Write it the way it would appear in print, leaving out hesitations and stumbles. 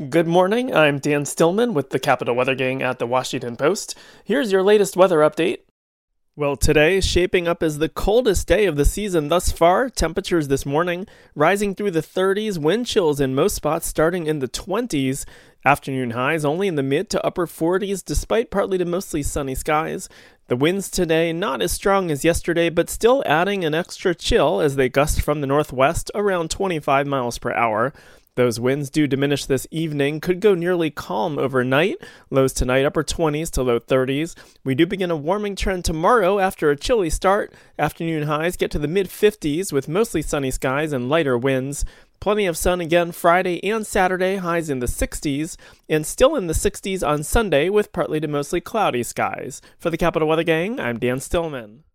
Good morning, I'm Dan Stillman with the Capital Weather Gang at the Washington Post. Here's your latest weather update. Well, today is shaping up as the coldest day of the season thus far. Temperatures this morning rising through the 30s, wind chills in most spots starting in the 20s. Afternoon highs only in the mid to upper 40s despite partly to mostly sunny skies. The winds today not as strong as yesterday, but still adding an extra chill as they gust from the northwest around 25 miles per hour. Those winds do diminish this evening, could go nearly calm overnight. Lows tonight upper 20s to low 30s. We do begin a warming trend tomorrow after a chilly start. Afternoon highs get to the mid 50s with mostly sunny skies and lighter winds. Plenty of sun again Friday and Saturday, highs in the 60s, and still in the 60s on Sunday with partly to mostly cloudy skies. For the Capital Weather Gang, I'm Dan Stillman.